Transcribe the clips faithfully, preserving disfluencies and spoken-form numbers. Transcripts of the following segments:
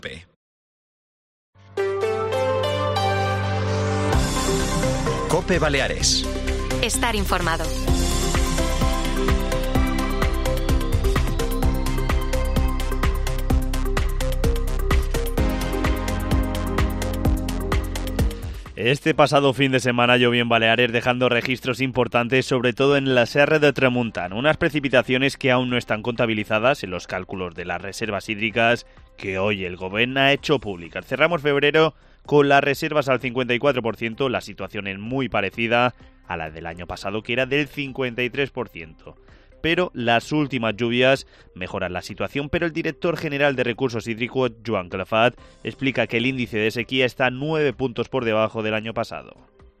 COPE Baleares. Estar informado. Este pasado fin de semana llovió en Baleares, dejando registros importantes, sobre todo en la Serra de Tramuntana. Unas precipitaciones que aún no están contabilizadas en los cálculos de las reservas hídricas que hoy el Gobierno ha hecho públicas. Cerramos febrero con las reservas al cincuenta y cuatro por ciento, la situación es muy parecida a la del año pasado, que era del cincuenta y tres por ciento. Pero las últimas lluvias mejoran la situación, pero el director general de Recursos Hídricos, Joan Calafat, explica que el índice de sequía está nueve puntos por debajo del año pasado.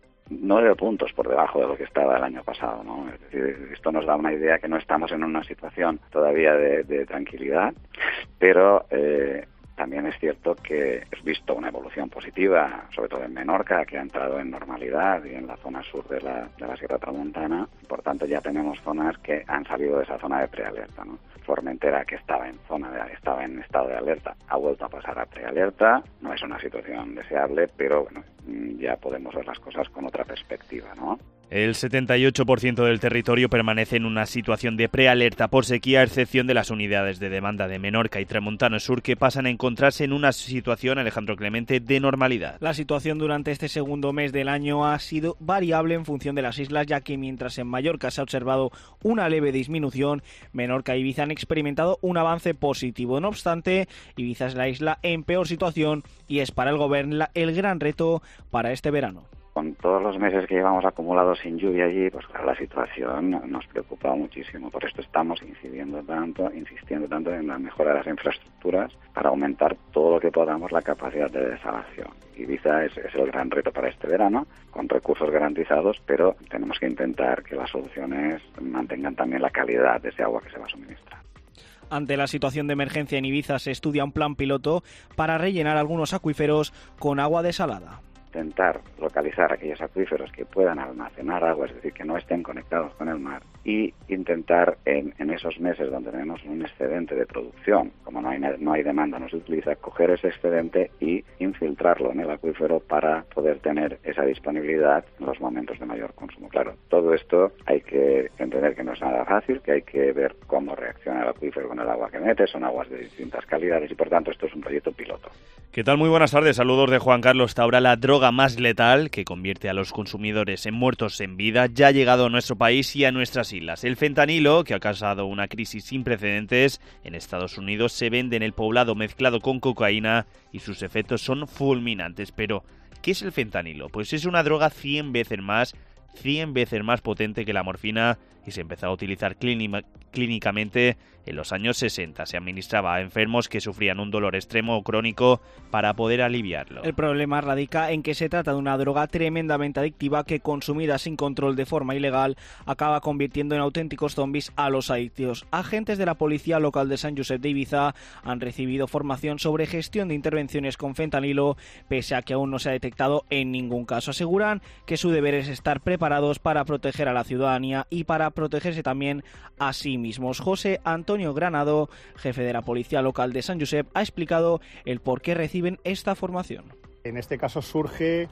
Nueve puntos por debajo de lo que estaba el año pasado, ¿no? Es decir, esto nos da una idea que no estamos en una situación todavía de, de tranquilidad, pero eh, también es cierto que hemos visto una evolución positiva, sobre todo en Menorca, que ha entrado en normalidad, y en la zona sur de la, de la Sierra Tramuntana. Por tanto, ya tenemos zonas que han salido de esa zona de prealerta, ¿no? Formentera, que estaba en zona de, estaba en estado de alerta, ha vuelto a pasar a prealerta. No es una situación deseable, pero bueno, ya podemos ver las cosas con otra perspectiva, ¿no? El setenta y ocho por ciento del territorio permanece en una situación de prealerta por sequía, a excepción de las unidades de demanda de Menorca y Tramuntana Sur, que pasan a encontrarse en una situación, Alejandro Clemente, de normalidad. La situación durante este segundo mes del año ha sido variable en función de las islas, ya que mientras en Mallorca se ha observado una leve disminución, Menorca y Ibiza han experimentado un avance positivo. No obstante, Ibiza es la isla en peor situación y es para el Gobierno el gran reto para este verano. Con todos los meses que llevamos acumulados sin lluvia allí, pues claro, la situación nos preocupa muchísimo. Por esto estamos incidiendo tanto, insistiendo tanto en la mejora de las infraestructuras para aumentar todo lo que podamos la capacidad de desalación. Ibiza es, es el gran reto para este verano, con recursos garantizados, pero tenemos que intentar que las soluciones mantengan también la calidad de ese agua que se va a suministrar. Ante la situación de emergencia en Ibiza se estudia un plan piloto para rellenar algunos acuíferos con agua desalada. Intentar localizar aquellos acuíferos que puedan almacenar agua, es decir, que no estén conectados con el mar, y intentar en, en esos meses donde tenemos un excedente de producción, como no hay, no hay demanda, no se utiliza, coger ese excedente y infiltrarlo en el acuífero para poder tener esa disponibilidad en los momentos de mayor consumo. Claro, todo esto hay que entender que no es nada fácil, que hay que ver cómo reacciona el acuífero con el agua que mete, son aguas de distintas calidades y por tanto esto es un proyecto piloto. ¿Qué tal? Muy buenas tardes, saludos de Juan Carlos Taura. La droga más letal, que convierte a los consumidores en muertos en vida, ya ha llegado a nuestro país y a nuestras islas. El fentanilo, que ha causado una crisis sin precedentes en Estados Unidos, se vende en el poblado mezclado con cocaína y sus efectos son fulminantes. Pero, ¿qué es el fentanilo? Pues es una droga cien veces más, cien veces más potente que la morfina y se empezó a utilizar clínica, clínicamente en los años sesenta. Se administraba a enfermos que sufrían un dolor extremo o crónico para poder aliviarlo. El problema radica en que se trata de una droga tremendamente adictiva que, consumida sin control de forma ilegal, acaba convirtiendo en auténticos zombies a los adictos. Agentes de la policía local de San Josep de Ibiza han recibido formación sobre gestión de intervenciones con fentanilo, pese a que aún no se ha detectado en ningún caso. Aseguran que su deber es estar preparados para proteger a la ciudadanía y para protegerse también a sí mismos. José Antonio Granado, jefe de la policía local de San Josep, ha explicado el por qué reciben esta formación. En este caso surge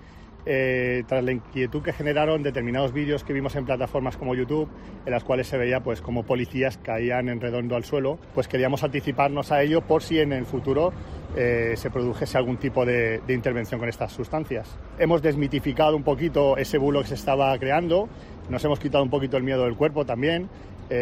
eh, tras la inquietud que generaron determinados vídeos que vimos en plataformas como YouTube, en las cuales se veía pues como policías caían en redondo al suelo. Pues queríamos anticiparnos a ello por si en el futuro eh, se produjese algún tipo de, de intervención con estas sustancias. Hemos desmitificado un poquito ese bulo que se estaba creando, nos hemos quitado un poquito el miedo del cuerpo también.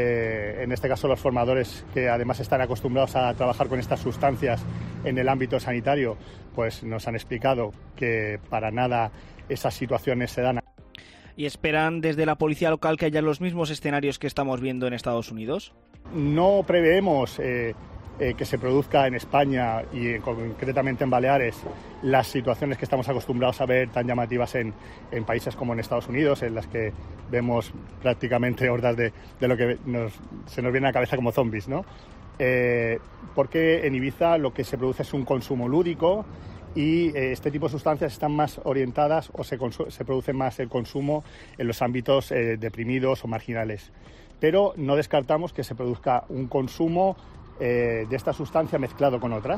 Eh, en este caso los formadores, que además están acostumbrados a trabajar con estas sustancias en el ámbito sanitario, pues nos han explicado que para nada esas situaciones se dan. ¿Y esperan desde la policía local que haya los mismos escenarios que estamos viendo en Estados Unidos? No preveemos eh, eh, que se produzca en España y eh, concretamente en Baleares las situaciones que estamos acostumbrados a ver tan llamativas en, en países como en Estados Unidos, en las que vemos prácticamente hordas de, de lo que nos, se nos viene a la cabeza como zombies, ¿no? Eh, porque en Ibiza lo que se produce es un consumo lúdico y eh, este tipo de sustancias están más orientadas o se, consu- se produce más el consumo en los ámbitos eh, deprimidos o marginales. Pero no descartamos que se produzca un consumo eh, de esta sustancia mezclado con otras.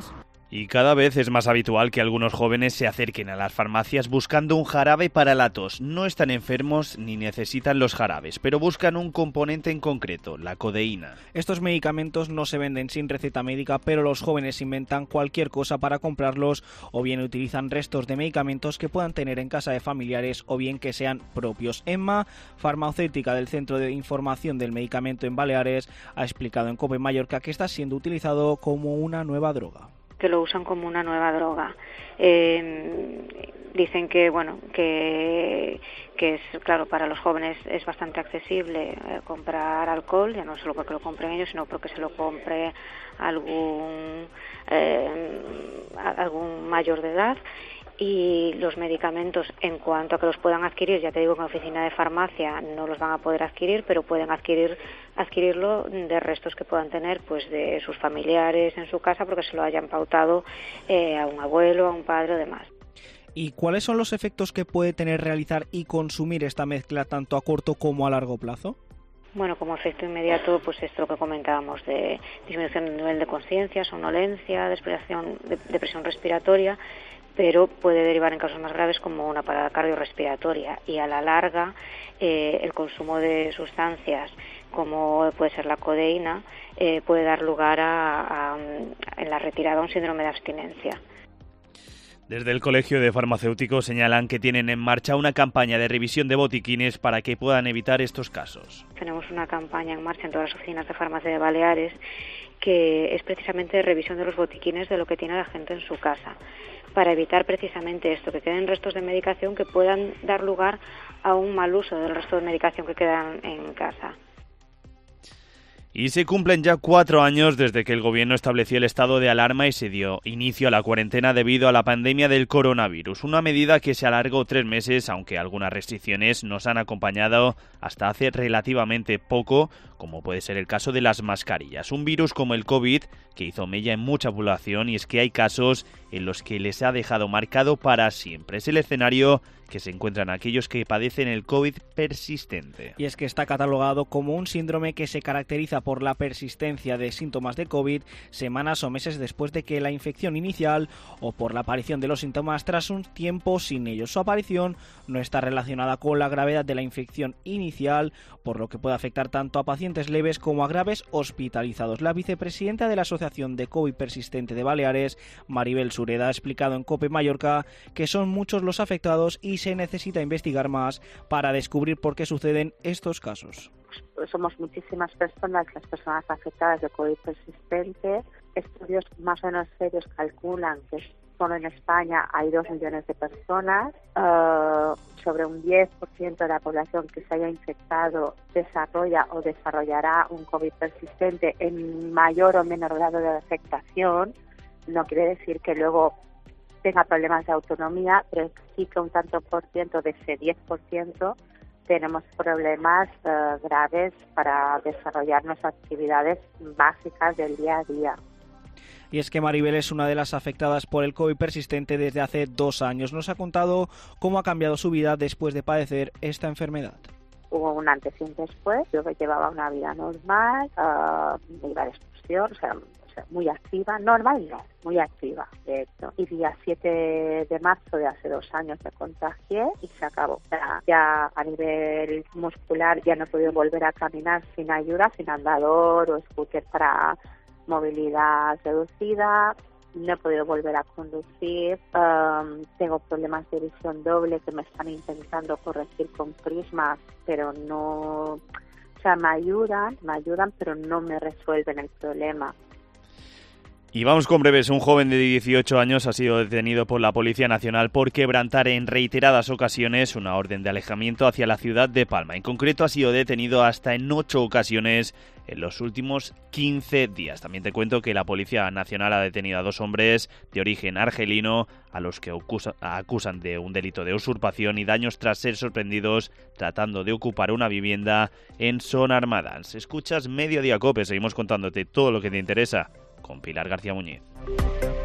Y cada vez es más habitual que algunos jóvenes se acerquen a las farmacias buscando un jarabe para la tos. No están enfermos ni necesitan los jarabes, pero buscan un componente en concreto, la codeína. Estos medicamentos no se venden sin receta médica, pero los jóvenes inventan cualquier cosa para comprarlos, o bien utilizan restos de medicamentos que puedan tener en casa de familiares o bien que sean propios. Emma, farmacéutica del Centro de Información del Medicamento en Baleares, ha explicado en COPE Mallorca que está siendo utilizado como una nueva droga. Que lo usan como una nueva droga. Eh, dicen que bueno que que es claro, para los jóvenes es bastante accesible eh, comprar alcohol, ya no solo porque lo compren ellos, sino porque se lo compre algún eh, algún mayor de edad. Y los medicamentos, en cuanto a que los puedan adquirir, ya te digo que en la oficina de farmacia no los van a poder adquirir, pero pueden adquirir adquirirlo de restos que puedan tener pues de sus familiares en su casa, porque se lo hayan pautado eh, a un abuelo, a un padre o demás. ¿Y cuáles son los efectos que puede tener realizar y consumir esta mezcla tanto a corto como a largo plazo? Bueno, como efecto inmediato, pues esto lo que comentábamos de disminución del nivel de conciencia, somnolencia, depresión, depresión respiratoria, pero puede derivar en casos más graves como una parada cardiorrespiratoria, y a la larga eh, el consumo de sustancias como puede ser la codeína eh, puede dar lugar a, a, en la retirada a un síndrome de abstinencia. Desde el Colegio de Farmacéuticos señalan que tienen en marcha una campaña de revisión de botiquines para que puedan evitar estos casos. Tenemos una campaña en marcha en todas las oficinas de farmacia de Baleares que es precisamente de revisión de los botiquines de lo que tiene la gente en su casa, para evitar precisamente esto, que queden restos de medicación que puedan dar lugar a un mal uso del resto de medicación que quedan en casa. Y se cumplen ya cuatro años desde que el gobierno estableció el estado de alarma y se dio inicio a la cuarentena debido a la pandemia del coronavirus. Una medida que se alargó tres meses, aunque algunas restricciones nos han acompañado hasta hace relativamente poco, como puede ser el caso de las mascarillas. Un virus como el COVID que hizo mella en mucha población, y es que hay casos en los que les ha dejado marcado para siempre. Es el escenario que se encuentran aquellos que padecen el COVID persistente. Y es que está catalogado como un síndrome que se caracteriza por la persistencia de síntomas de COVID semanas o meses después de que la infección inicial, o por la aparición de los síntomas tras un tiempo sin ellos. Su aparición no está relacionada con la gravedad de la infección inicial, por lo que puede afectar tanto a pacientes leves como a graves hospitalizados. La vicepresidenta de la Asociación de COVID Persistente de Baleares, Maribel Sureda, ha explicado en COPE Mallorca que son muchos los afectados y se necesita investigar más para descubrir por qué suceden estos casos. Somos muchísimas personas, las personas afectadas de COVID persistente. Estudios más o menos serios calculan que solo en España hay dos millones de personas. Uh, sobre un diez por ciento de la población que se haya infectado desarrolla o desarrollará un COVID persistente en mayor o menor grado de afectación. No quiere decir que luego tenga problemas de autonomía, pero sí que un tanto por ciento de ese diez por ciento tenemos problemas uh, graves para desarrollar nuestras actividades básicas del día a día. Y es que Maribel es una de las afectadas por el COVID persistente desde hace dos años. Nos ha contado cómo ha cambiado su vida después de padecer esta enfermedad. Hubo un antes y un después. Yo que llevaba una vida normal, uh, me iba de excursión, o sea, o sea, muy activa, normal no, muy activa, de hecho. Y día siete de marzo de hace dos años me contagié y se acabó. Ya, ya a nivel muscular ya no he podido volver a caminar sin ayuda, sin andador o scooter para movilidad reducida. No he podido volver a conducir, um, tengo problemas de visión doble que me están intentando corregir con prismas, pero no, o sea, me ayudan, me ayudan, pero no me resuelven el problema. Y vamos con breves. Un joven de dieciocho años ha sido detenido por la Policía Nacional por quebrantar en reiteradas ocasiones una orden de alejamiento hacia la ciudad de Palma. En concreto, ha sido detenido hasta en ocho ocasiones en los últimos quince días. También te cuento que la Policía Nacional ha detenido a dos hombres de origen argelino a los que acusa, acusan de un delito de usurpación y daños tras ser sorprendidos tratando de ocupar una vivienda en Sonarmadans. Escuchas Mediodía Cope, seguimos contándote todo lo que te interesa con Pilar García Muñiz.